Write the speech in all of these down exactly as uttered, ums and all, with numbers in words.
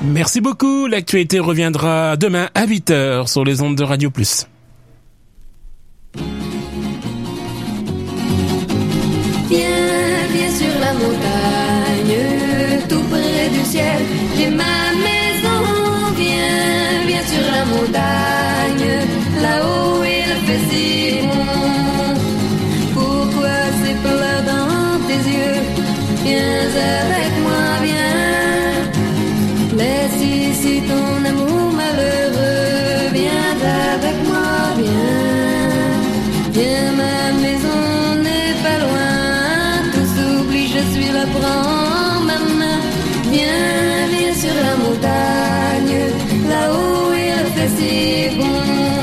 Merci beaucoup. L'actualité reviendra demain à huit heures sur les ondes de Radio Plus. Viens, viens sur la montagne, tout près du ciel, j'ai ma maison. Viens, viens sur la montagne, là-haut il fait si bon. Pourquoi c'est plat dans tes yeux? Viens avec moi, viens. Laisse ici ton amour malheureux. Viens avec moi, viens. Viens, ma maison n'est pas loin. Je suis là, prends ma main. Viens, viens sur la montagne, là-haut il fait si bon.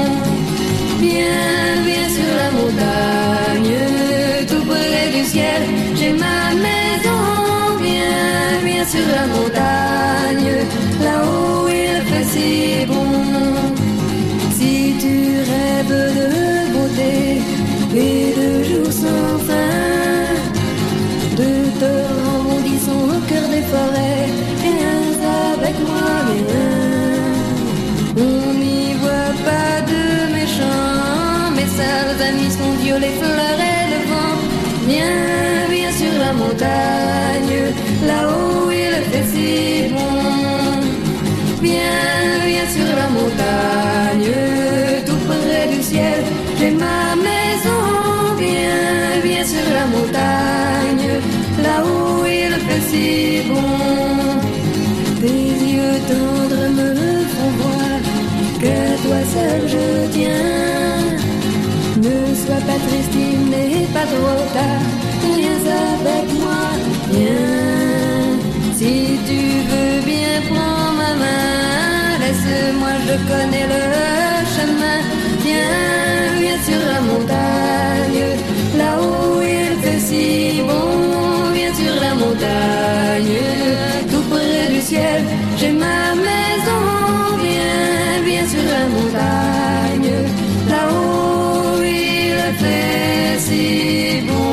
Viens, viens sur la montagne, tout près du ciel, j'ai ma maison. Viens, viens sur la montagne, là-haut il fait si bon. Si tu rêves de beauté et de jours sans fin, de torrents bondissant au cœur des forêts, viens avec moi, viens. On n'y voit pas de méchants, mes sales amis sont Dieu, les fleurs et le vent. Viens, viens sur la montagne, là-haut il fait si bon. Viens, viens sur la montagne, tout près du ciel, j'ai ma maison. Viens, viens sur la montagne, là-haut il fait si bon. Tes yeux tendres me font voir que toi seul je tiens. Ne sois pas triste, il n'est pas trop tard. Viens avec moi, viens. Si tu veux bien, prends ma main. Laisse-moi, je connais le chemin. Viens, viens sur la montagne, là-haut il fait si bon. Viens sur la montagne, tout près du ciel, j'ai ma maison. Viens, viens sur la montagne, là-haut il fait si bon.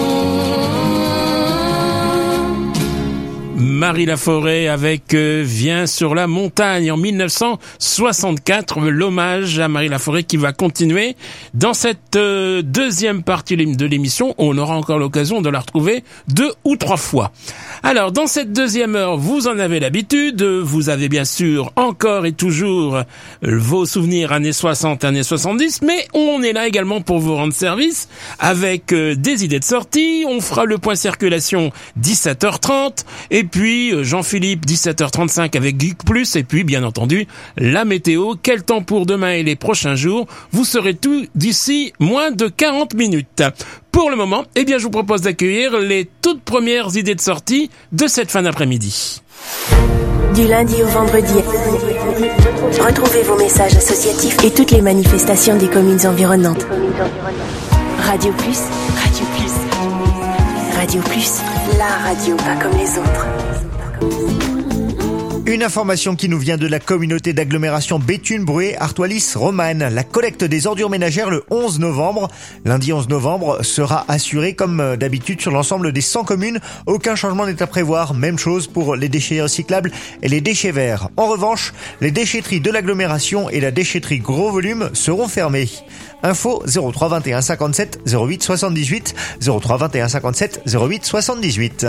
Marie Laforêt avec euh, Viens sur la montagne en mille neuf cent soixante-quatre, l'hommage à Marie Laforêt qui va continuer dans cette euh, deuxième partie de l'émission. On aura encore l'occasion de la retrouver deux ou trois fois. Alors dans cette deuxième heure, vous en avez l'habitude, vous avez bien sûr encore et toujours euh, vos souvenirs années soixante, années soixante-dix, mais on est là également pour vous rendre service avec euh, des idées de sortie. On fera le point circulation dix-sept heures trente et puis Jean-Philippe, dix-sept heures trente-cinq avec Geek Plus, et puis bien entendu la météo. Quel temps pour demain et les prochains jours? Vous saurez tout d'ici moins de quarante minutes. Pour le moment, eh bien je vous propose d'accueillir les toutes premières idées de sortie de cette fin d'après-midi. Du lundi au vendredi, retrouvez vos messages associatifs et toutes les manifestations des communes environnantes. Radio Plus, Radio Plus, Radio Plus, la radio pas comme les autres. Une information qui nous vient de la communauté d'agglomération Béthune-Bruay-Artois-Lys-Romanne. La collecte des ordures ménagères le onze novembre. Lundi onze novembre sera assurée comme d'habitude sur l'ensemble des cent communes. Aucun changement n'est à prévoir. Même chose pour les déchets recyclables et les déchets verts. En revanche, les déchetteries de l'agglomération et la déchetterie gros volume seront fermées. Info zéro trois vingt et un cinquante-sept zéro huit soixante-dix-huit, zéro trois vingt et un cinquante-sept zéro huit soixante-dix-huit.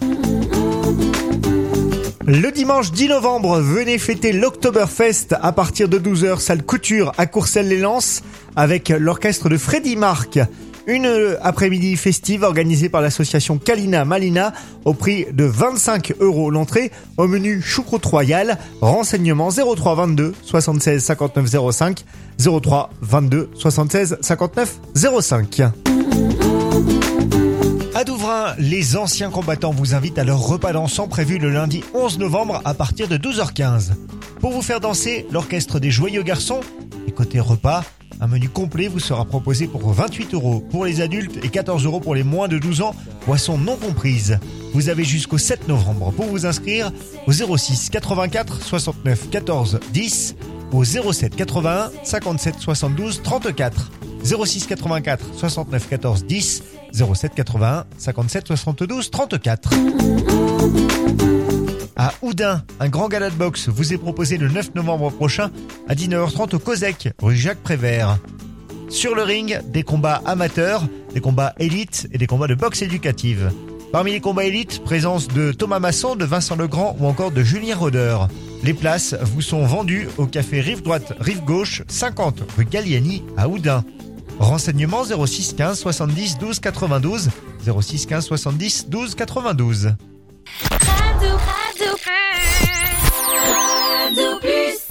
Le dimanche dix novembre, venez fêter l'Oktoberfest à partir de douze heures, salle Couture à Courcelles-les-Lances, avec l'orchestre de Freddy Marc. Une après-midi festive organisée par l'association Kalina Malina au prix de vingt-cinq euros l'entrée, au menu choucroute royale. Renseignements zéro trois vingt-deux soixante-seize cinquante-neuf zéro cinq, zéro trois vingt-deux soixante-seize cinquante-neuf zéro cinq. À Douvrin, les anciens combattants vous invitent à leur repas dansant prévu le lundi onze novembre à partir de douze heures quinze. Pour vous faire danser, l'orchestre des Joyeux Garçons. Et côté repas, un menu complet vous sera proposé pour vingt-huit euros pour les adultes et quatorze euros pour les moins de douze ans, boissons non comprises. Vous avez jusqu'au sept novembre pour vous inscrire au zéro six quatre-vingt-quatre soixante-neuf quatorze dix, au zéro sept quatre-vingt-un cinquante-sept soixante-douze trente-quatre. zéro six quatre-vingt-quatre soixante-neuf quatorze dix, zéro sept quatre-vingt-un cinquante-sept soixante-douze trente-quatre. À Oudin. Oudin, un grand gala de boxe vous est proposé le neuf novembre prochain à dix-neuf heures trente au Cosec, rue Jacques Prévert. Sur le ring, des combats amateurs, des combats élites et des combats de boxe éducative. Parmi les combats élites, présence de Thomas Masson, de Vincent Legrand ou encore de Julien Roder. Les places vous sont vendues au café Rive Droite, Rive Gauche, cinquante rue Galliani à Oudin. Renseignements zéro six quinze soixante-dix douze quatre-vingt-douze, zéro six quinze soixante-dix douze quatre-vingt-douze. Radio, Radio, Radio Plus.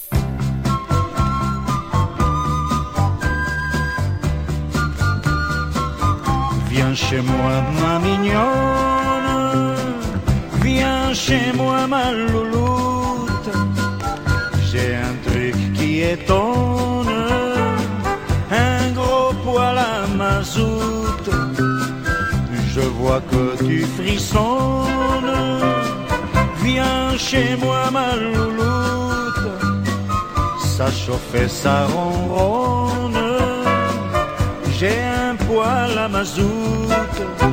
Viens chez moi ma mignonne, viens chez moi ma louloute, j'ai un truc qui étonne, un gros poêle à mazout, je vois que tu frissonnes, viens chez moi ma louloute, ça chauffe et ça ronronne, j'ai un poêle à mazout,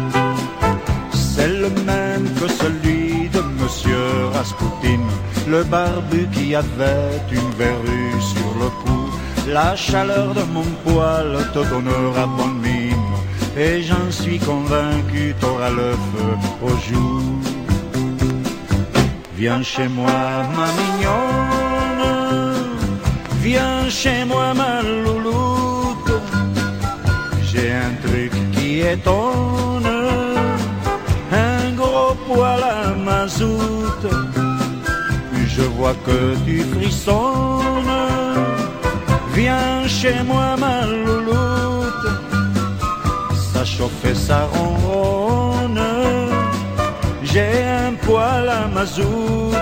c'est le même que celui de Monsieur Rasputin, le barbu qui avait une verrue sur le cou. La chaleur de mon poêle te donnera bonne mine, et j'en suis convaincu, t'auras le feu aux joues. Viens chez moi ma mignonne, viens chez moi ma louloute, j'ai un truc qui étonne, un gros poêle à mazout, je vois que tu frissonnes, viens chez moi ma louloute, ça chauffe et ça ronronne, j'ai un poêle à mazout.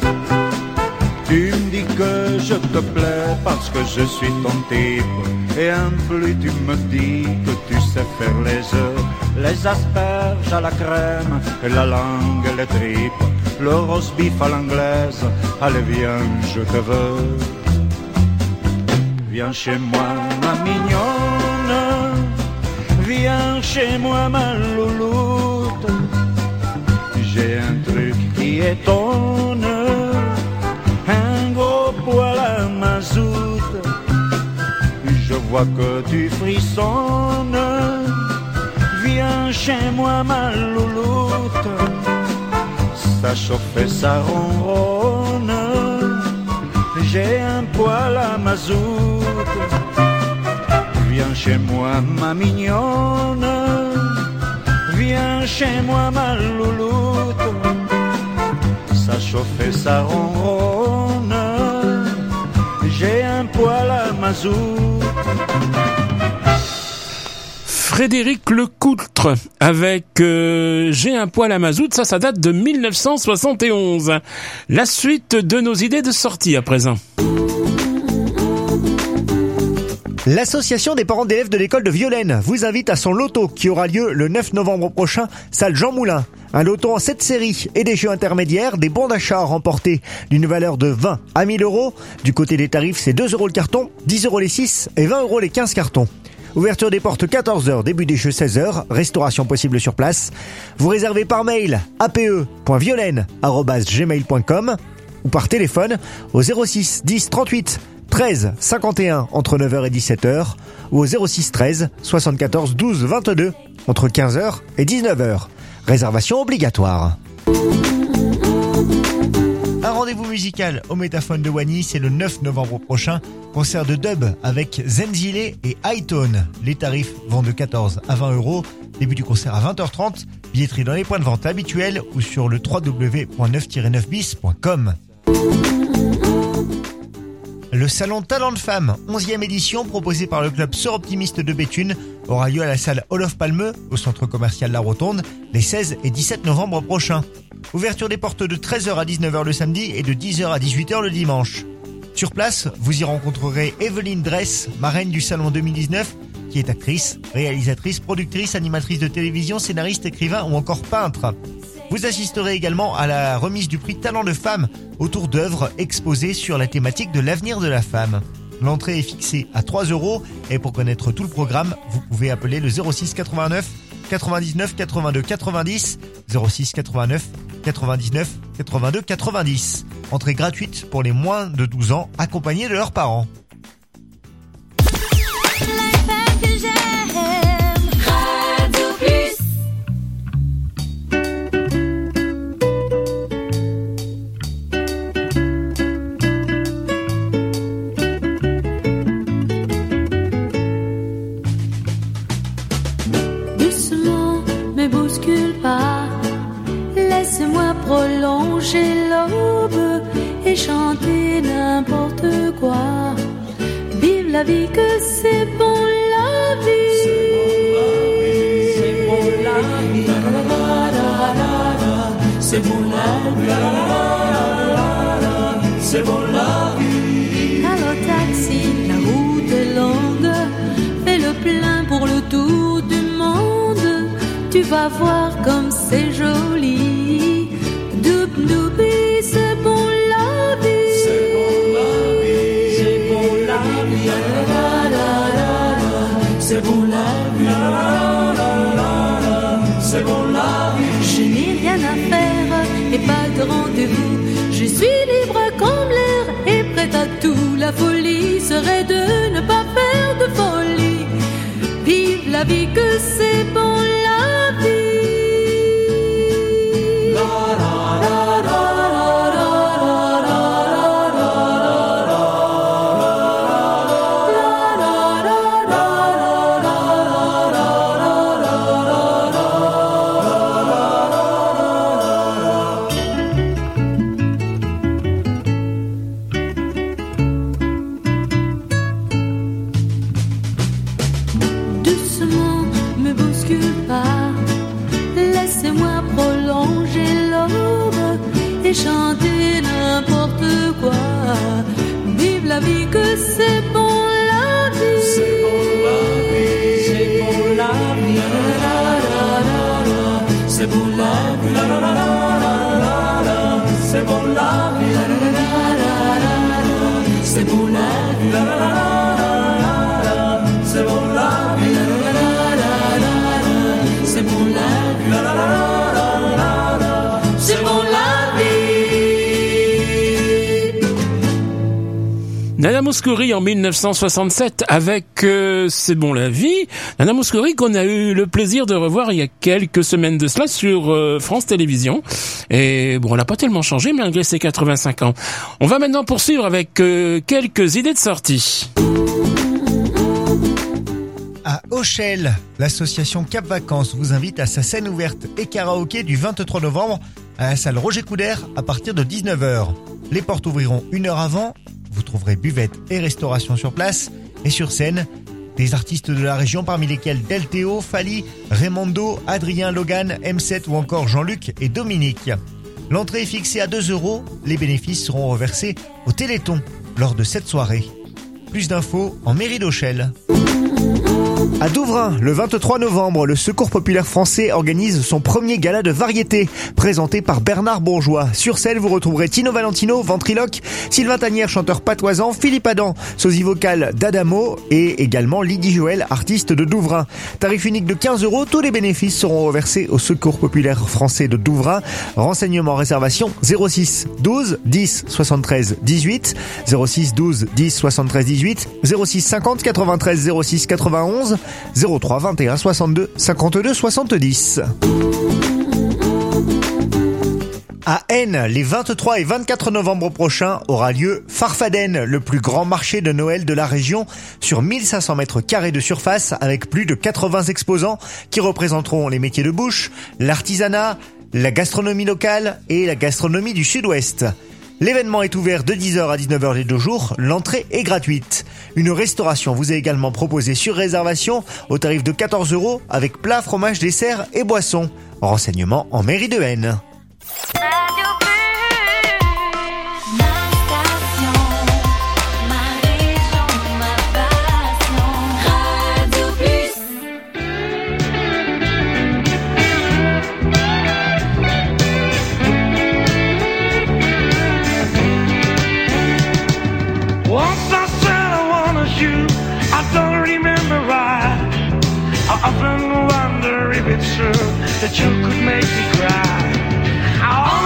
Tu me dis que je te plais parce que je suis ton type, et en plus tu me dis que tu sais faire les œufs, les asperges à la crème, et la langue et les tripes, le roast beef à l'anglaise, allez viens je te veux. Viens chez moi ma mignonne, viens chez moi ma louloute, j'ai un truc qui étonne, un gros poêle à mazout, je vois que tu frissonnes, viens chez moi ma louloute, ça chauffe et ça ronronne, j'ai un poêle à mazout, viens chez moi ma mignonne, viens chez moi ma louloute, ça chauffe et ça ronronne, j'ai un poêle à mazout. Frédéric Lecoutre avec euh, J'ai un poêle à mazout, ça, ça date de mille neuf cent soixante et onze. La suite de nos idées de sortie à présent. L'association des parents d'élèves de l'école de Violaine vous invite à son loto qui aura lieu le neuf novembre prochain, salle Jean Moulin. Un loto en sept séries et des jeux intermédiaires, des bons d'achat à remporter d'une valeur de vingt à mille euros. Du côté des tarifs, c'est deux euros le carton, dix euros les six et vingt euros les quinze cartons. Ouverture des portes quatorze heures, début des jeux seize heures, restauration possible sur place. Vous réservez par mail a p e point violaine arobase gmail point com ou par téléphone au zéro six dix trente-huit treize cinquante et un entre neuf heures et dix-sept heures ou au zéro six treize soixante-quatorze douze vingt-deux entre quinze heures et dix-neuf heures. Réservation obligatoire. Un rendez-vous musical au Métaphone de Wany, c'est le neuf novembre prochain. Concert de dub avec Zenzile et Hightone. Les tarifs vont de quatorze à vingt euros. Début du concert à vingt heures trente. Billetterie dans les points de vente habituels ou sur le w w w point neuf tiret neuf bis point com. Le salon Talent de Femmes, onzième édition, proposé par le club Sœurs Optimistes de Béthune, aura lieu à la salle Olof Palme, au centre commercial La Rotonde, les seize et dix-sept novembre prochains. Ouverture des portes de treize heures à dix-neuf heures le samedi et de dix heures à dix-huit heures le dimanche. Sur place, vous y rencontrerez Evelyne Dress, marraine du salon deux mille dix-neuf, qui est actrice, réalisatrice, productrice, animatrice de télévision, scénariste, écrivain ou encore peintre. Vous assisterez également à la remise du prix Talent de Femmes autour d'œuvres exposées sur la thématique de l'avenir de la femme. L'entrée est fixée à trois euros et pour connaître tout le programme, vous pouvez appeler le zéro six quatre-vingt-neuf quatre-vingt-dix-neuf quatre-vingt-deux quatre-vingt-dix, zéro six quatre-vingt-neuf quatre-vingt-dix-neuf quatre-vingt-deux quatre-vingt-dix. Entrée gratuite pour les moins de douze ans accompagnés de leurs parents. Laisse-moi prolonger l'aube et chanter n'importe quoi. Vive la vie que c'est bon la vie. C'est bon la vie. C'est bon la vie. C'est bon la vie. Alors taxi, la route est longue. Fais le plein pour le tour du monde. Tu vas voir comme c'est joli. Doup doupi, c'est bon la vie. C'est bon la vie. C'est bon la vie. La, la, la, la. C'est bon la vie. C'est bon la vie. Je n'ai rien à faire et pas de rendez-vous. Je suis libre comme l'air et prête à tout. La folie serait de ne pas faire de folie. Vive la vie que c'est bon la vie. Chanter n'importe quoi. Vive la vie que c'est bon la vie. C'est bon la vie. C'est bon la vie. C'est bon la vie. C'est bon la vie. C'est bon la vie. C'est bon la vie. C'est bon la vie. C'est bon la Nana Mouskouri en mille neuf cent soixante-sept avec euh, C'est bon la vie. Nana Mouskouri qu'on a eu le plaisir de revoir il y a quelques semaines de cela sur euh, France Télévisions. Et bon, on n'a pas tellement changé malgré ses quatre-vingt-cinq ans. On va maintenant poursuivre avec euh, quelques idées de sortie. À Auchel, l'association Cap Vacances vous invite à sa scène ouverte et karaoké du vingt-trois novembre à la salle Roger Coudert à partir de dix-neuf heures. Les portes ouvriront une heure avant. Vous trouverez buvette et restauration sur place et sur scène. Des artistes de la région parmi lesquels Delteo, Fali, Raimondo, Adrien, Logan, M sept ou encore Jean-Luc et Dominique. L'entrée est fixée à deux euros. Les bénéfices seront reversés au Téléthon lors de cette soirée. Plus d'infos en mairie d'Auchel. À Douvrin, le vingt-trois novembre, le Secours populaire français organise son premier gala de variété, présenté par Bernard Bourgeois. Sur scène, vous retrouverez Tino Valentino, ventriloque, Sylvain Tanière, chanteur patoisant, Philippe Adam, sosie vocale d'Adamo et également Lydie Joël, artiste de Douvrin. Tarif unique de quinze euros, tous les bénéfices seront reversés au Secours populaire français de Douvrin. Renseignements, réservation zéro six douze dix soixante-treize dix-huit, zéro six douze dix soixante-treize dix-huit, zéro six cinquante quatre-vingt-treize zéro six quatre-vingt-onze, zéro trois vingt et un soixante-deux cinquante-deux soixante-dix. À Aisne, les vingt-trois et vingt-quatre novembre prochains, aura lieu Farfaden, le plus grand marché de Noël de la région, sur mille cinq cents mètres carrés de surface, avec plus de quatre-vingts exposants qui représenteront les métiers de bouche, l'artisanat, la gastronomie locale et la gastronomie du Sud-Ouest. L'événement est ouvert de dix heures à dix-neuf heures les deux jours, l'entrée est gratuite. Une restauration vous est également proposée sur réservation au tarif de quatorze euros avec plat, fromage, dessert et boisson. Renseignements en mairie de Aisne. I often wonder if it's true that you could make me cry. I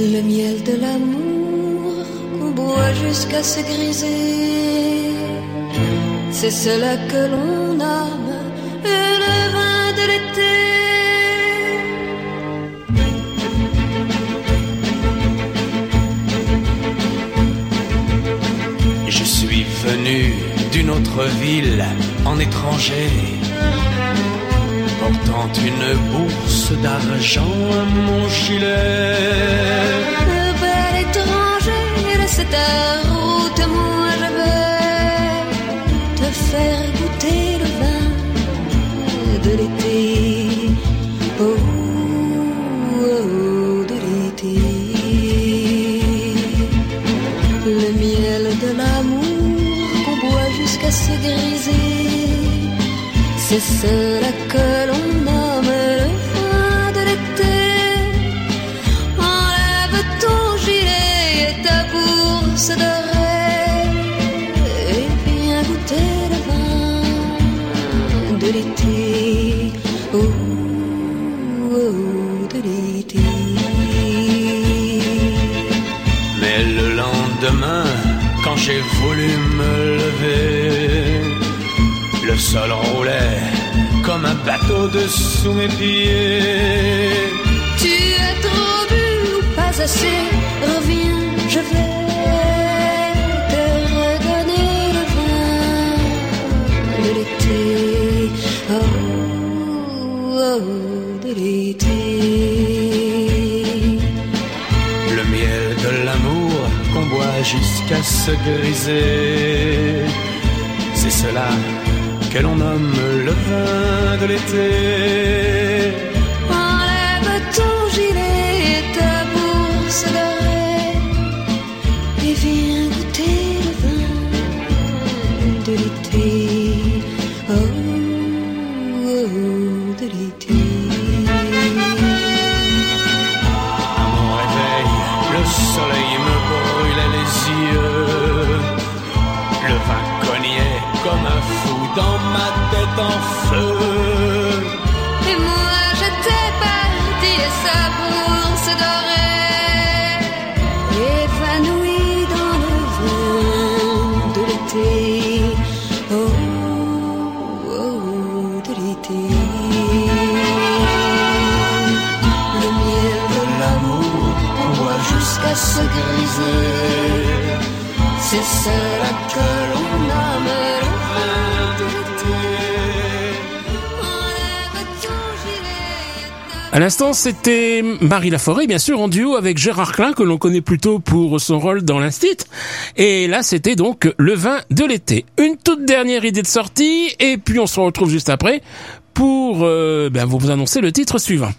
Le miel de l'amour qu'on boit jusqu'à se griser, c'est cela que l'on nomme le vin de l'été. Je suis venu d'une autre ville en étranger, portant une bourse d'argent à mon gilet. Le bel étranger de cette route, moi je vais te faire goûter le vin de l'été. Oh, oh, oh, de l'été. Le miel de l'amour qu'on boit jusqu'à se griser, c'est cela que l'on nomme le vin de l'été. Enlève ton gilet et ta bourse dorée et viens goûter le vin de l'été. Oh, oh, oh, de l'été. Mais le lendemain, quand j'ai voulu me lever, le sol roulait comme un bateau dessous mes pieds. Tu as trop bu ou pas assez? Reviens, je vais te redonner le vin de l'été. Oh, oh, de l'été. Le miel de l'amour qu'on boit jusqu'à se griser, c'est cela que l'on nomme le vin de l'été. Enlève ton gilet et ta bourse dorée et viens goûter le vin de l'été. Oh, oh, oh, de l'été. À mon réveil, le soleil me brûlait les yeux. Le vin cognait comme un fou dans ma tête en feu. Et moi j'étais parti et sa bourse dorée, évanouie dans le vin de l'été. Oh, oh, oh, de l'été. Le miel de l'amour qu'on boit jusqu'à se griser, c'est cela que l'on nomme le vin de l'été. Enlève ton gilet et ta À l'instant, c'était Marie Laforêt, bien sûr, en duo avec Gérard Klein, que l'on connaît plutôt pour son rôle dans l'Instit. Et là, c'était donc le vin de l'été. Une toute dernière idée de sortie, et puis on se retrouve juste après pour euh, ben, vous annoncer le titre suivant.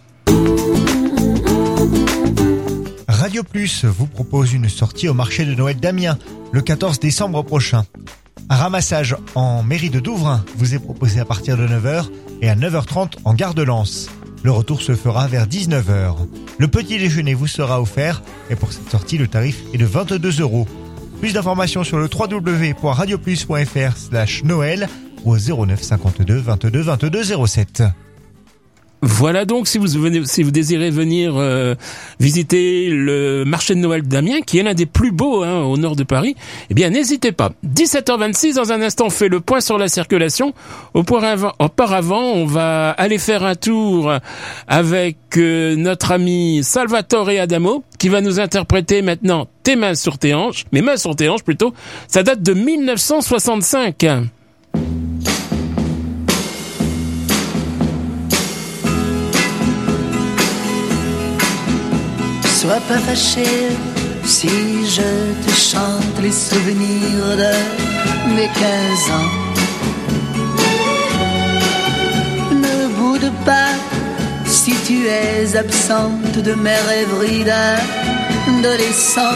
Radio Plus vous propose une sortie au marché de Noël d'Amiens le quatorze décembre prochain. Un ramassage en mairie de Douvrin vous est proposé à partir de neuf heures et à neuf heures trente en gare de Lens. Le retour se fera vers dix-neuf heures. Le petit déjeuner vous sera offert et pour cette sortie, le tarif est de vingt-deux euros. Plus d'informations sur le w w w point radioplus point f r slash noël ou au zéro neuf cinquante-deux vingt-deux vingt-deux zéro sept. Voilà donc, si vous venez, si vous désirez venir euh, visiter le marché de Noël d'Amiens, qui est l'un des plus beaux hein, au nord de Paris, eh bien n'hésitez pas. dix-sept heures vingt-six, dans un instant, on fait le point sur la circulation. Auparavant, auparavant on va aller faire un tour avec euh, notre ami Salvatore Adamo, qui va nous interpréter maintenant Tes mains sur tes hanches, mes mains sur tes hanches plutôt. Ça date de mille neuf cent soixante-cinq. Sois pas fâché si je te chante les souvenirs de mes quinze ans. Ne boude pas si tu es absente de mes rêveries d'adolescent.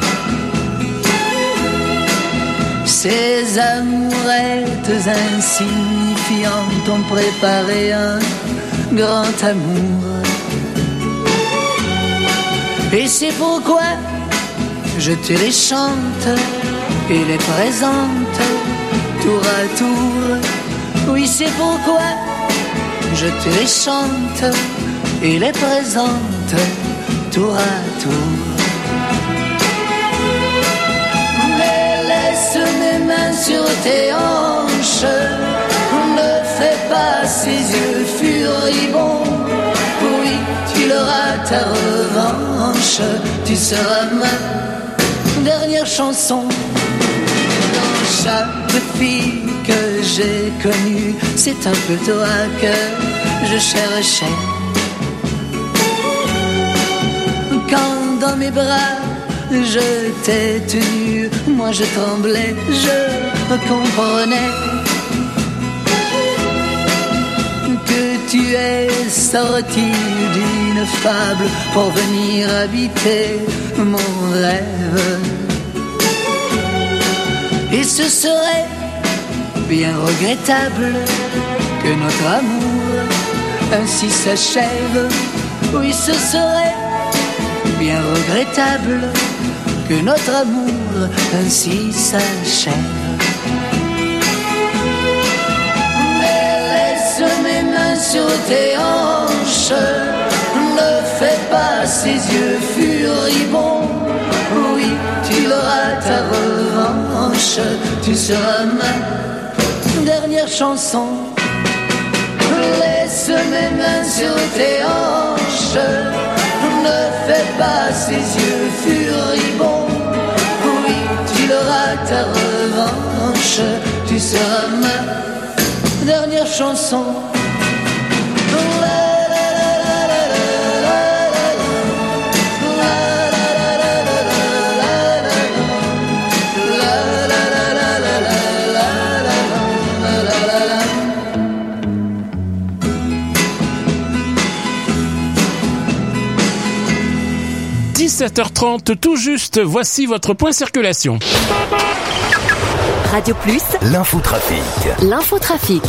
Ces amourettes insignifiantes ont préparé un grand amour. Et c'est pourquoi je te les chante et les présente tour à tour. Oui, c'est pourquoi je te les chante et les présente tour à tour. ta revanche, tu seras ma dernière chanson. Dans chaque fille que j'ai connue, c'est un peu toi que je cherchais. Quand dans mes bras je t'ai tenu, moi je tremblais, je comprenais que tu es sorti d'une fable pour venir habiter mon rêve. Et ce serait bien regrettable que notre amour ainsi s'achève. Oui, ce serait bien regrettable que notre amour ainsi s'achève. Mais laisse mes mains sur tes hanches, ne fais pas ces yeux furibonds. Oui, tu auras ta revanche, tu seras ma dernière chanson. Laisse mes mains sur tes hanches, ne fais pas ces yeux furibonds. Oui, tu auras ta revanche, tu seras ma dernière chanson. dix-sept heures trente, tout juste, voici votre point circulation. Radio Plus, l'infotrafic. L'infotrafic.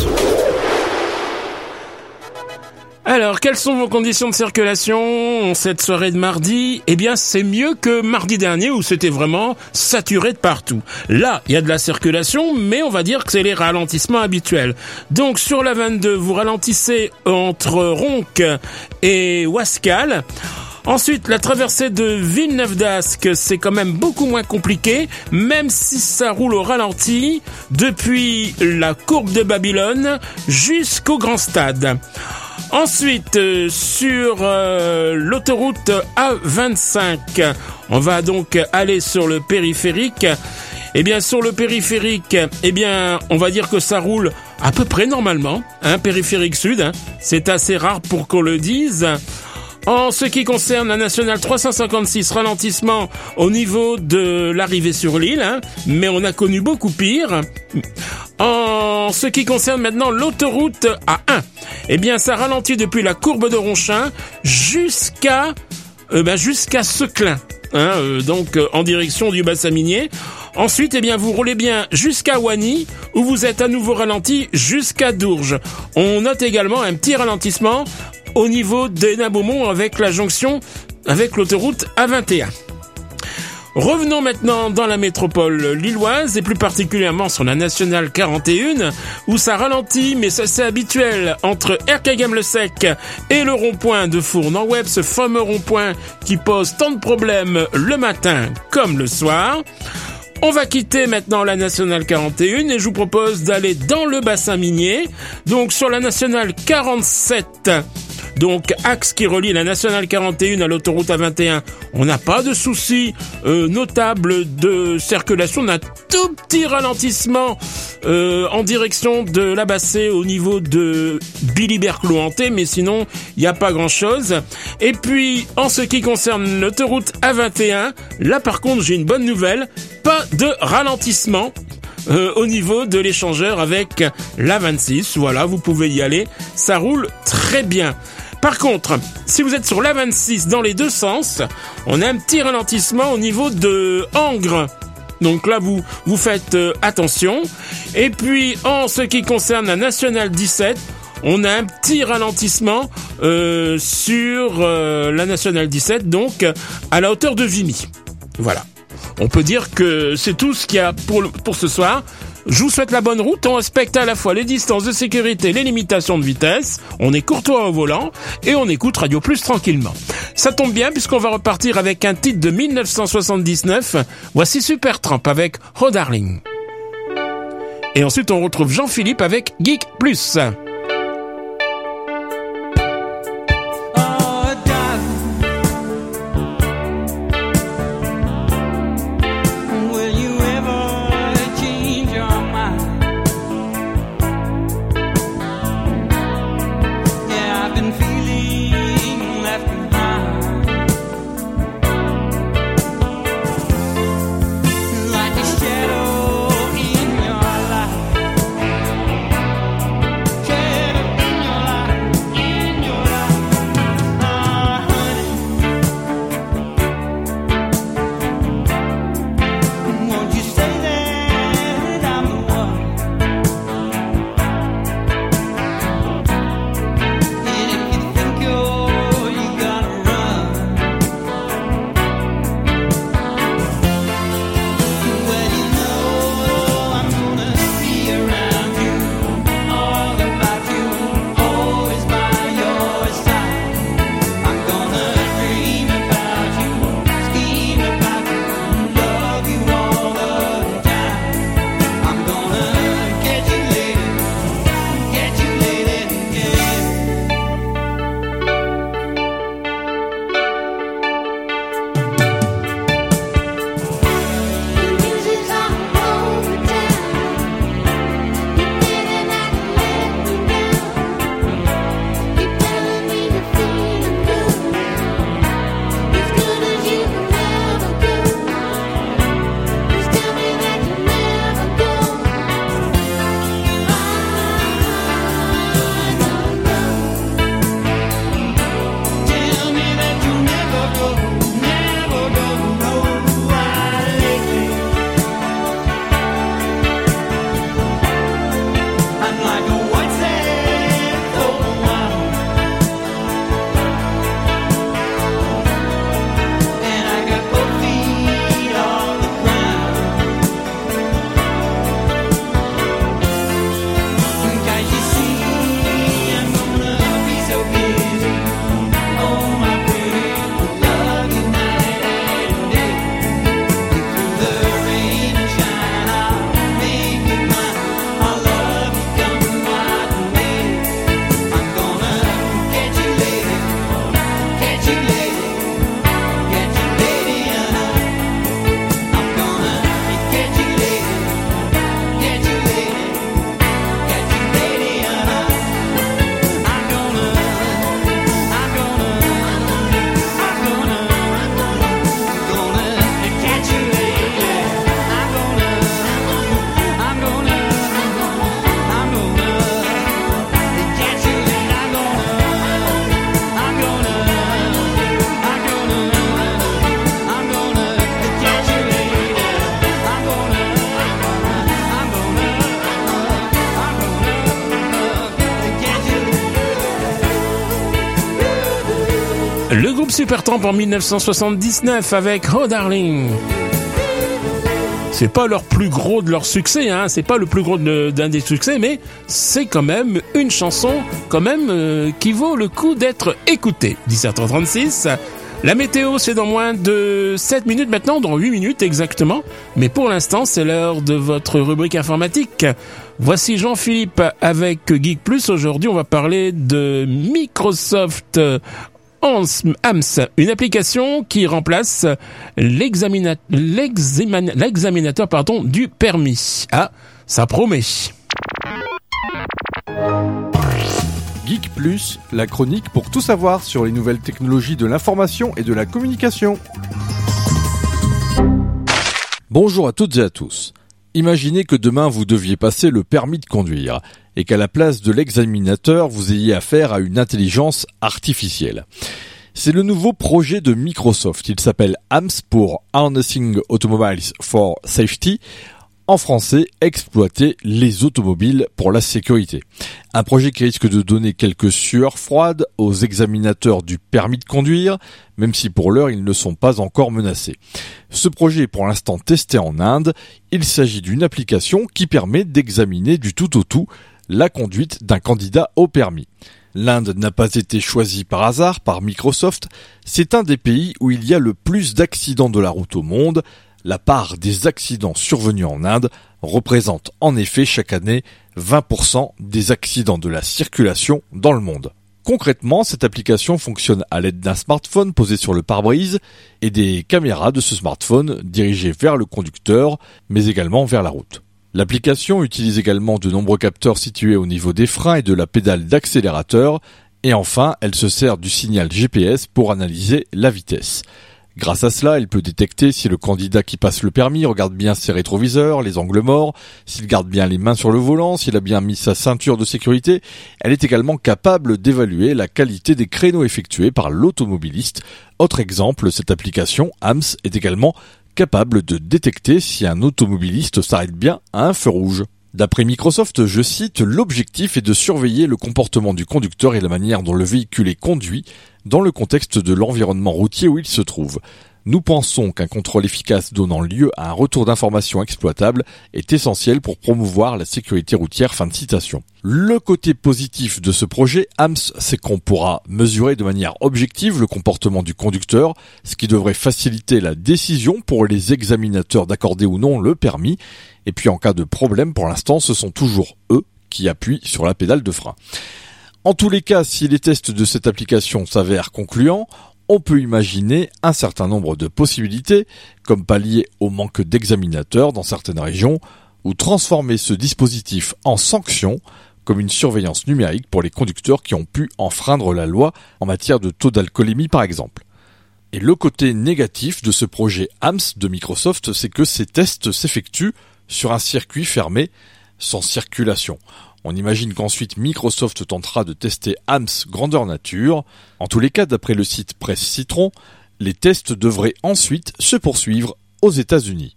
Alors, quelles sont vos conditions de circulation cette soirée de mardi? Eh bien, c'est mieux que mardi dernier où c'était vraiment saturé de partout. Là, il y a de la circulation, mais on va dire que c'est les ralentissements habituels. Donc, sur la vingt-deux, vous ralentissez entre Ronc et Wascal. Ensuite, la traversée de Villeneuve-d'Ascq, c'est quand même beaucoup moins compliqué, même si ça roule au ralenti depuis la courbe de Babylone jusqu'au Grand Stade. Ensuite, euh, sur euh, l'autoroute A vingt-cinq, on va donc aller sur le périphérique. Eh bien, sur le périphérique, eh bien, on va dire que ça roule à peu près normalement, hein, périphérique sud, hein, c'est assez rare pour qu'on le dise. En ce qui concerne la nationale trois cent cinquante-six, ralentissement au niveau de l'arrivée sur l'île, hein, mais on a connu beaucoup pire. En ce qui concerne maintenant l'autoroute A un, eh bien ça ralentit depuis la courbe de Ronchin jusqu'à euh, bah, jusqu'à Seclin, hein, euh, donc euh, en direction du bassin minier. Ensuite, eh bien, vous roulez bien jusqu'à Wany, où vous êtes à nouveau ralenti jusqu'à Dourges. On note également un petit ralentissement au niveau d'Hénin-Beaumont avec la jonction avec l'autoroute A vingt et un. Revenons maintenant dans la métropole lilloise et plus particulièrement sur la nationale quarante et un où ça ralentit, mais ça c'est habituel entre Erqueghem-le-Sec et le rond-point de Fournes-en-Web, ce fameux rond-point qui pose tant de problèmes le matin comme le soir. On va quitter maintenant la nationale quarante et un et je vous propose d'aller dans le bassin minier. Donc sur la nationale quarante-sept, donc axe qui relie la nationale quarante et un à l'autoroute A vingt et un, on n'a pas de souci euh, notable de circulation. On a un tout petit ralentissement euh, en direction de la Bassée au niveau de Bilibert-Clouanté, mais sinon il n'y a pas grand chose. Et puis en ce qui concerne l'autoroute A vingt et un, là par contre j'ai une bonne nouvelle, pas de ralentissement euh, au niveau de l'échangeur avec l'A vingt-six. Voilà, vous pouvez y aller, ça roule très bien. Par contre, si vous êtes sur l'A vingt-six dans les deux sens, on a un petit ralentissement au niveau de Angres. Donc là, vous vous faites euh, attention. Et puis, en ce qui concerne la nationale dix-sept, on a un petit ralentissement euh, sur euh, la nationale dix-sept, donc à la hauteur de Vimy. Voilà. On peut dire que c'est tout ce qu'il y a pour, le, pour ce soir. Je vous souhaite la bonne route. On respecte à la fois les distances de sécurité, les limitations de vitesse. On est courtois au volant et on écoute Radio Plus tranquillement. Ça tombe bien puisqu'on va repartir avec un titre de dix-neuf cent soixante-dix-neuf. Voici Supertramp avec Oh Darling. Et ensuite on retrouve Jean-Philippe avec Geek Plus. Oh darling, Supertramp en dix-neuf cent soixante-dix-neuf avec Oh Darling. C'est pas leur plus gros de leur succès, hein. C'est pas le plus gros de, d'un des succès, mais c'est quand même une chanson, quand même, euh, qui vaut le coup d'être écoutée. dix-sept heures trente-six. La météo, c'est dans moins de sept minutes maintenant, dans huit minutes exactement. Mais pour l'instant, c'est l'heure de votre rubrique informatique. Voici Jean-Philippe avec Geek Plus. Aujourd'hui, on va parler de Microsoft A M S, une application qui remplace l'examina- l'examina- l'examinateur pardon, du permis. Ah, ça promet. Geek Plus, la chronique pour tout savoir sur les nouvelles technologies de l'information et de la communication. Bonjour à toutes et à tous. Imaginez que demain vous deviez passer le permis de conduire et qu'à la place de l'examinateur, vous ayez affaire à une intelligence artificielle. C'est le nouveau projet de Microsoft. Il s'appelle A M S pour Harnessing Automobiles for Safety. En français, exploiter les automobiles pour la sécurité. Un projet qui risque de donner quelques sueurs froides aux examinateurs du permis de conduire, même si pour l'heure ils ne sont pas encore menacés. Ce projet est pour l'instant testé en Inde. Il s'agit d'une application qui permet d'examiner du tout au tout la conduite d'un candidat au permis. L'Inde n'a pas été choisie par hasard par Microsoft. C'est un des pays où il y a le plus d'accidents de la route au monde. La part des accidents survenus en Inde représente en effet chaque année vingt pour cent des accidents de la circulation dans le monde. Concrètement, cette application fonctionne à l'aide d'un smartphone posé sur le pare-brise et des caméras de ce smartphone dirigées vers le conducteur, mais également vers la route. L'application utilise également de nombreux capteurs situés au niveau des freins et de la pédale d'accélérateur, et enfin, elle se sert du signal G P S pour analyser la vitesse. Grâce à cela, elle peut détecter si le candidat qui passe le permis regarde bien ses rétroviseurs, les angles morts, s'il garde bien les mains sur le volant, s'il a bien mis sa ceinture de sécurité. Elle est également capable d'évaluer la qualité des créneaux effectués par l'automobiliste. Autre exemple, cette application A M S est également capable de détecter si un automobiliste s'arrête bien à un feu rouge. D'après Microsoft, je cite, l'objectif est de surveiller le comportement du conducteur et la manière dont le véhicule est conduit dans le contexte de l'environnement routier où il se trouve. Nous pensons qu'un contrôle efficace donnant lieu à un retour d'informations exploitable est essentiel pour promouvoir la sécurité routière. Fin de citation. Le côté positif de ce projet A M S, c'est qu'on pourra mesurer de manière objective le comportement du conducteur, ce qui devrait faciliter la décision pour les examinateurs d'accorder ou non le permis. Et puis en cas de problème, pour l'instant, ce sont toujours eux qui appuient sur la pédale de frein. En tous les cas, si les tests de cette application s'avèrent concluants, on peut imaginer un certain nombre de possibilités, comme pallier au manque d'examinateurs dans certaines régions, ou transformer ce dispositif en sanction, comme une surveillance numérique pour les conducteurs qui ont pu enfreindre la loi en matière de taux d'alcoolémie par exemple. Et le côté négatif de ce projet A M S de Microsoft, c'est que ces tests s'effectuent sur un circuit fermé, sans circulation. On imagine qu'ensuite Microsoft tentera de tester A M S grandeur nature. En tous les cas, d'après le site Presse Citron, les tests devraient ensuite se poursuivre aux États-Unis.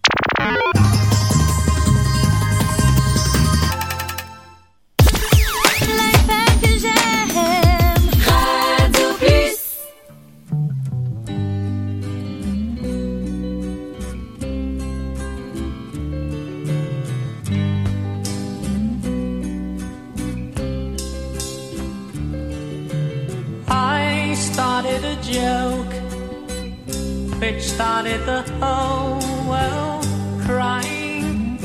Started a joke which started the whole world crying,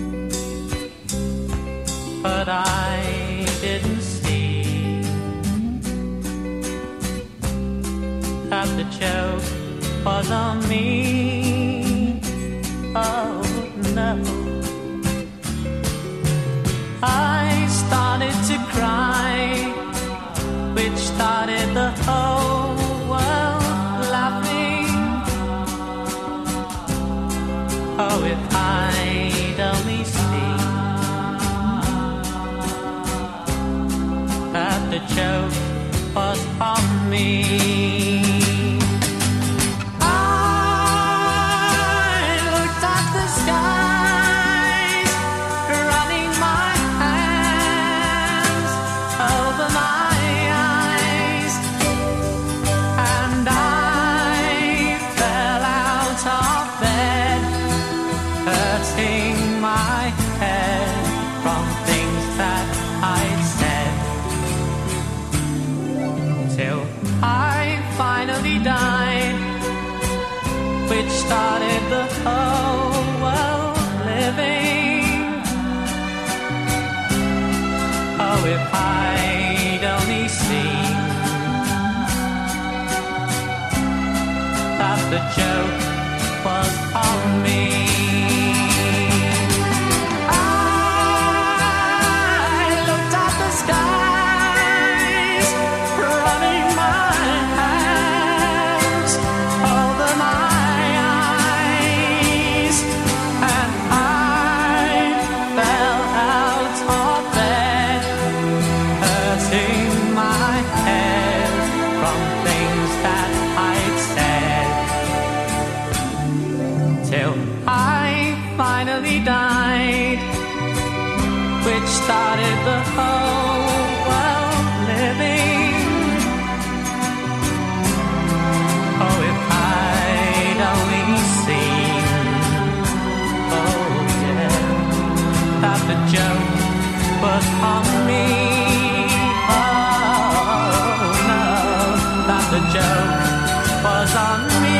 but I didn't see that the joke was on me. Oh no, I started to cry, which started the whole world laughing. Oh, if I'd only seen that the joke was on me. I looked at the skies, running my hands over my and I which started the whole world living. Oh, if I'd only seen that the joke was on me. Started the whole world living. Oh, if I'd only seen, oh yeah, that the joke was on me. Oh no, that the joke was on me.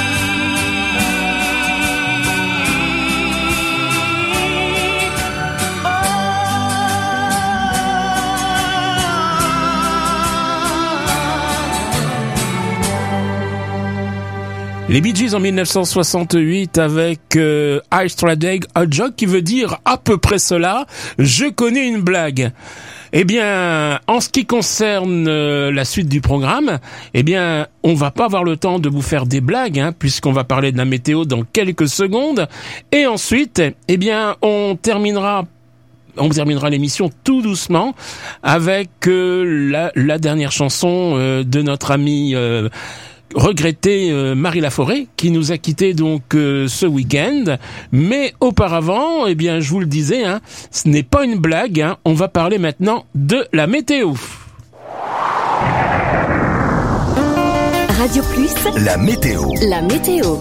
Les Bee Gees en dix-neuf cent soixante-huit avec euh, I Tried a Joke qui veut dire à peu près cela, je connais une blague. Eh bien, en ce qui concerne euh, la suite du programme, eh bien, on va pas avoir le temps de vous faire des blagues, hein, puisqu'on va parler de la météo dans quelques secondes. Et ensuite, eh bien, on terminera On terminera l'émission tout doucement avec euh, la, la dernière chanson euh, de notre ami euh, regretté euh, Marie Laforêt qui nous a quittés donc euh, ce week-end. Mais auparavant, eh bien, je vous le disais, hein, ce n'est pas une blague. Hein, on va parler maintenant de la météo. Radio Plus, la météo. La météo.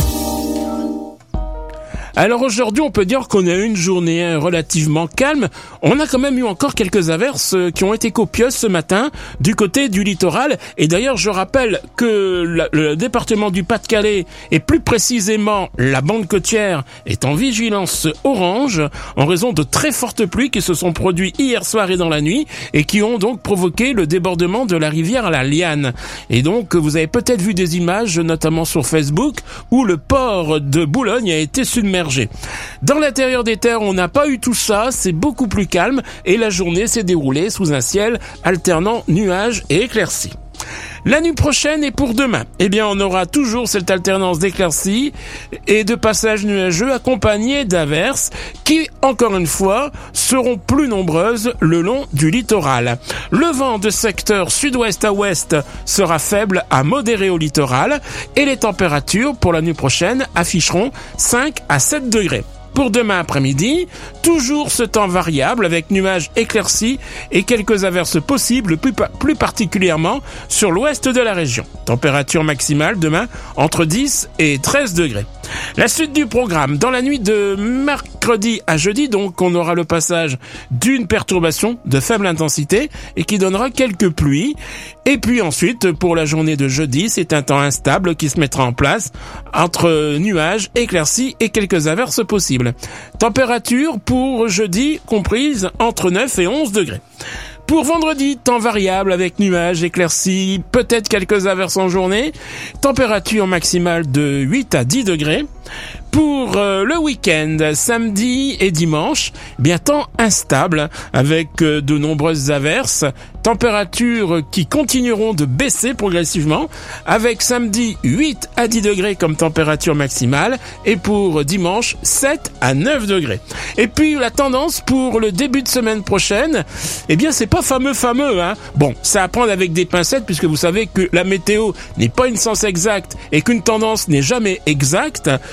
Alors aujourd'hui, on peut dire qu'on a eu une journée relativement calme. On a quand même eu encore quelques averses qui ont été copieuses ce matin du côté du littoral. Et d'ailleurs, je rappelle que la, le département du Pas-de-Calais, et plus précisément la bande côtière, est en vigilance orange en raison de très fortes pluies qui se sont produites hier soir et dans la nuit et qui ont donc provoqué le débordement de la rivière la Liane. Et donc, vous avez peut-être vu des images, notamment sur Facebook, où le port de Boulogne a été submergé. Dans l'intérieur des terres, on n'a pas eu tout ça, c'est beaucoup plus calme et la journée s'est déroulée sous un ciel alternant nuages et éclaircies. La nuit prochaine et pour demain, eh bien, on aura toujours cette alternance d'éclaircies et de passages nuageux accompagnés d'averses qui, encore une fois, seront plus nombreuses le long du littoral. Le vent de secteur sud-ouest à ouest sera faible à modéré au littoral et les températures pour la nuit prochaine afficheront cinq à sept degrés. Pour demain après-midi, toujours ce temps variable avec nuages éclaircis et quelques averses possibles, plus, plus particulièrement sur l'ouest de la région. Température maximale demain entre dix et treize degrés. La suite du programme, dans la nuit de mercredi à jeudi, donc on aura le passage d'une perturbation de faible intensité et qui donnera quelques pluies. Et puis ensuite, pour la journée de jeudi, c'est un temps instable qui se mettra en place entre nuages, éclaircis et quelques averses possibles. Température pour jeudi comprise entre neuf et onze degrés. Pour vendredi, temps variable avec nuages, éclaircies, peut-être quelques averses en journée. Température maximale de huit à dix degrés. Pour euh, le week-end, samedi et dimanche, bien temps instable avec euh, de nombreuses averses, températures qui continueront de baisser progressivement avec samedi huit à dix degrés comme température maximale et pour dimanche sept à neuf degrés. Et puis la tendance pour le début de semaine prochaine, eh bien c'est pas fameux fameux hein. Bon, c'est à prendre avec des pincettes puisque vous savez que la météo n'est pas une science exacte et qu'une tendance n'est jamais exacte,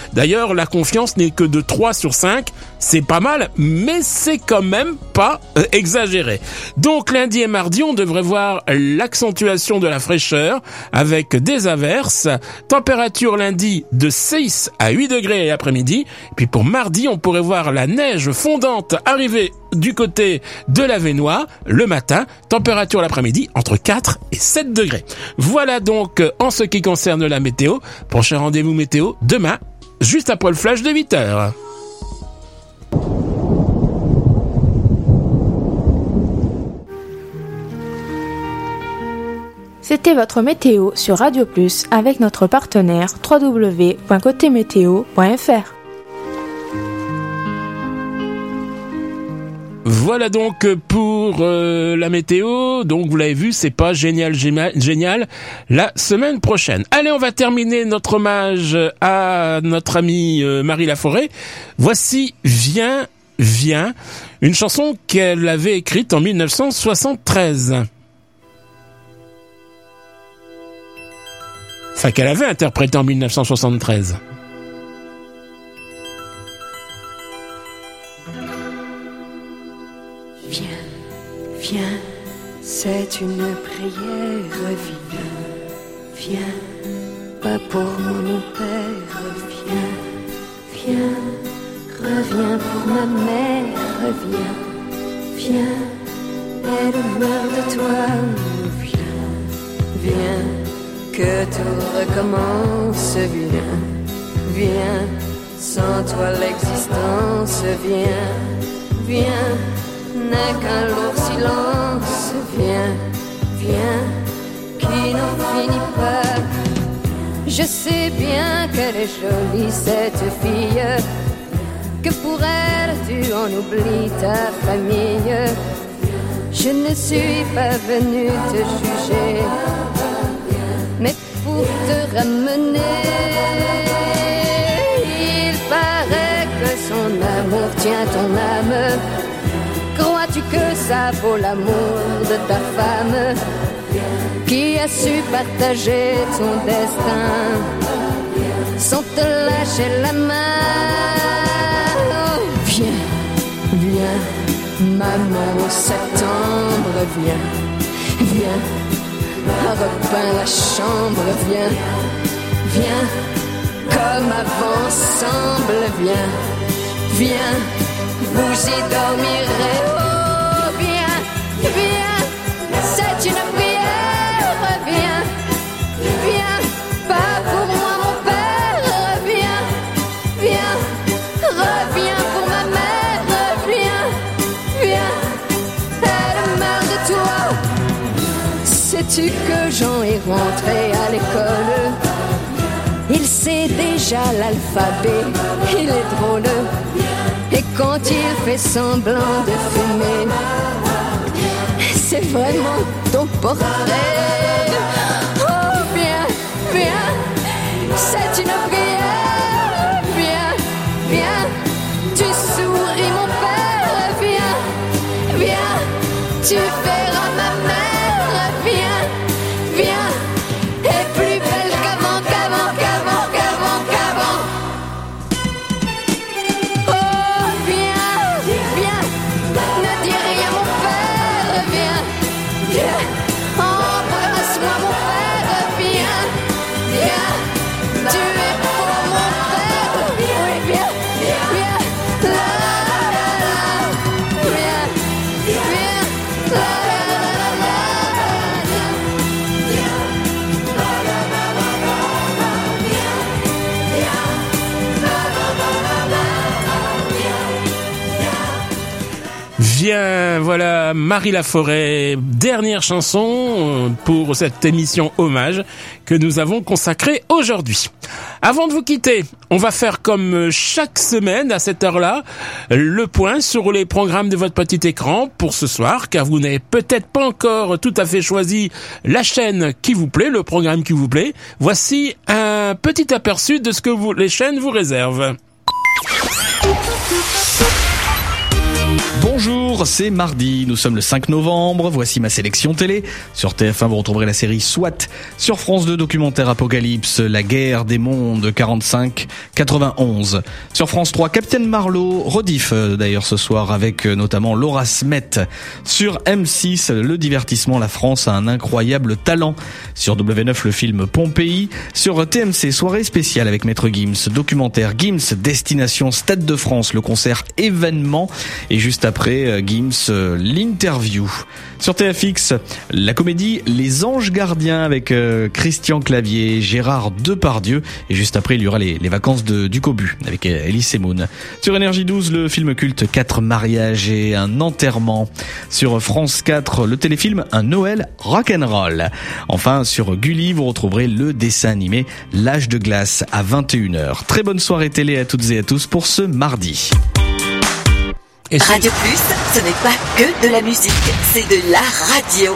D'ailleurs, la confiance n'est que de trois sur cinq. C'est pas mal, mais c'est quand même pas euh, exagéré. Donc lundi et mardi, on devrait voir l'accentuation de la fraîcheur avec des averses. Température lundi de six à huit degrés l'après-midi. Puis pour mardi, on pourrait voir la neige fondante arriver du côté de la Vénois le matin. Température l'après-midi entre quatre et sept degrés. Voilà donc en ce qui concerne la météo. Prochain rendez-vous météo demain, juste après le flash de huit heures. C'était votre météo sur Radio Plus avec notre partenaire w w w point côté météo point f r. Voilà donc pour euh, la météo. Donc vous l'avez vu, c'est pas génial, génial la semaine prochaine. Allez, on va terminer notre hommage à notre amie euh, Marie Laforêt. Voici Viens, viens, une chanson qu'elle avait écrite en dix-neuf cent soixante-treize. Enfin, qu'elle avait interprété en dix-neuf cent soixante-treize. Viens, viens, c'est une prière, viens, viens, pas pour mon père, viens, viens, reviens pour ma mère, viens, viens, elle meurt de toi, viens, viens. Que tout recommence, viens, viens, sans toi l'existence, viens, viens, n'est qu'un lourd silence, viens, viens, qui n'en finit pas. Je sais bien qu'elle est jolie, cette fille, que pour elle tu en oublies ta famille. Je ne suis pas venue te juger, mais pour te ramener. Il paraît que son amour tient ton âme. Crois-tu que ça vaut l'amour de ta femme, qui a su partager ton destin sans te lâcher la main? Oh, viens, viens, maman au septembre, viens, viens, repeins la chambre, viens, viens, comme avant ensemble, viens, viens, vous y dormirez. Oh, viens, viens, c'est une prière, viens, viens, pas pour moi mon père, viens, viens, reviens pour ma mère, viens, viens, elle meurt de toi. Sais-tu que Jean est rentré à l'école? Il sait déjà l'alphabet, il est drôle. Et quand il fait semblant de fumer, c'est vraiment ton portrait. Oh, viens, viens, c'est une prière. Viens, viens, tu souris mon père. Viens, viens, tu verras ma mère. Viens, viens, et plus belle qu'avant, qu'avant, qu'avant, qu'avant, qu'avant. Oh, viens, viens, ne dis rien mon père. Viens, viens, embrasse-moi mon père. Viens, viens, tu es pour mon père. Oui, viens, viens, la la la, viens, viens, la la la. Viens, voilà Marie Laforêt, dernière chanson pour cette émission hommage que nous avons consacrée aujourd'hui. Avant de vous quitter, on va faire comme chaque semaine à cette heure-là, le point sur les programmes de votre petit écran pour ce soir, car vous n'avez peut-être pas encore tout à fait choisi la chaîne qui vous plaît, le programme qui vous plaît. Voici un petit aperçu de ce que vous, les chaînes vous réservent. Bonjour, c'est mardi, nous sommes le cinq novembre, voici ma sélection télé. Sur T F un, vous retrouverez la série SWAT. Sur France deux, documentaire Apocalypse, la guerre des mondes quarante-cinq quatre-vingt-onze. Sur France trois, Capitaine Marlowe, rediff d'ailleurs ce soir avec notamment Laura Smet. Sur M six, le divertissement, la France a un incroyable talent. Sur W neuf, le film Pompéi. Sur T M C, soirée spéciale avec Maître Gims, documentaire Gims, destination Stade de France, le concert événement. Et juste après Gims, l'interview. Sur T F X, la comédie Les Anges Gardiens avec euh, Christian Clavier, Gérard Depardieu. Et juste après, il y aura les, les vacances de, du Cobu avec Elie Semoun. Sur Énergie douze, le film culte Quatre mariages et un enterrement. Sur France quatre, le téléfilm Un Noël rock'n'roll. Enfin, sur Gulli, vous retrouverez le dessin animé L'Âge de glace à vingt et une heures. Très bonne soirée télé à toutes et à tous pour ce mardi. Et Radio Plus, ce n'est pas que de la musique, c'est de la radio.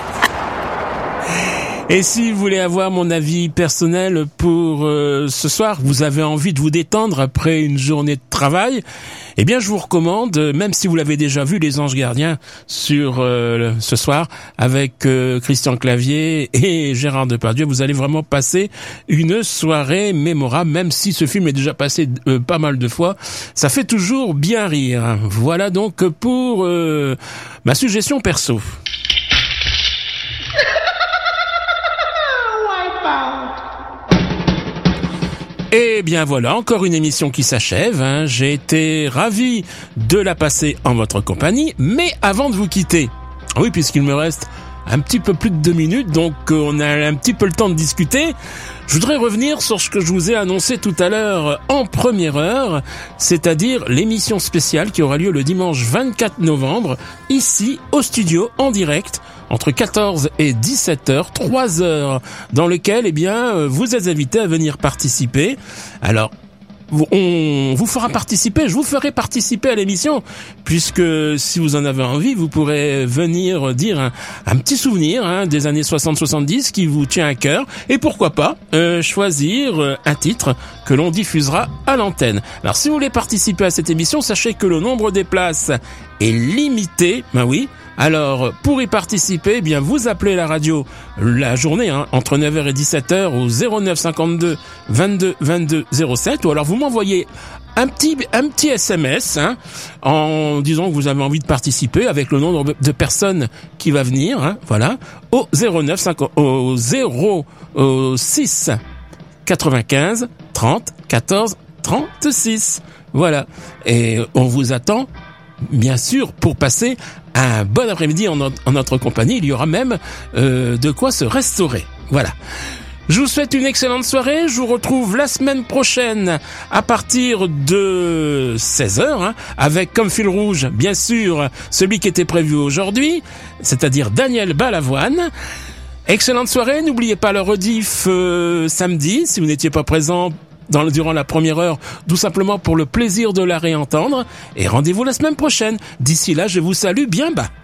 Et si vous voulez avoir mon avis personnel pour euh, ce soir, vous avez envie de vous détendre après une journée de travail, eh bien je vous recommande, même si vous l'avez déjà vu, Les Anges Gardiens sur euh, ce soir avec euh, Christian Clavier et Gérard Depardieu, vous allez vraiment passer une soirée mémorable, même si ce film est déjà passé euh, pas mal de fois, ça fait toujours bien rire. Voilà donc pour euh, ma suggestion perso. Et bien voilà, encore une émission qui s'achève, hein. J'ai été ravi de la passer en votre compagnie, mais avant de vous quitter, oui, puisqu'il me reste un petit peu plus de deux minutes, donc euh, on a un petit peu le temps de discuter, je voudrais revenir sur ce que je vous ai annoncé tout à l'heure en première heure, c'est-à-dire l'émission spéciale qui aura lieu le dimanche vingt-quatre novembre, ici au studio, en direct, entre quatorze et dix-sept heures, trois heures, dans lequel, eh bien, vous êtes invités à venir participer. Alors, on vous fera participer, je vous ferai participer à l'émission, puisque si vous en avez envie, vous pourrez venir dire un, un petit souvenir hein, des années soixante soixante-dix qui vous tient à cœur, et pourquoi pas euh, choisir un titre que l'on diffusera à l'antenne. Alors si vous voulez participer à cette émission, sachez que le nombre des places est limité, ben oui. Alors, pour y participer, eh bien, vous appelez la radio la journée, hein, entre neuf heures et dix-sept heures au zéro neuf cinquante-deux vingt-deux vingt-deux zéro sept, ou alors vous m'envoyez un petit, un petit S M S, hein, en disant que vous avez envie de participer avec le nombre de personnes qui va venir, hein, voilà, au zéro neuf cinquante, au zéro six quatre-vingt-quinze trente quatorze trente-six. Voilà. Et on vous attend, bien sûr, pour passer un bon après-midi en, notre, en notre compagnie. Il y aura même euh, de quoi se restaurer. Voilà. Je vous souhaite une excellente soirée. Je vous retrouve la semaine prochaine à partir de seize heures, hein, avec comme fil rouge, bien sûr, celui qui était prévu aujourd'hui, c'est-à-dire Daniel Balavoine. Excellente soirée. N'oubliez pas le rediff euh, samedi, si vous n'étiez pas présent Dans le, durant la première heure, tout simplement pour le plaisir de la réentendre. Et rendez-vous la semaine prochaine. D'ici là, je vous salue bien bas.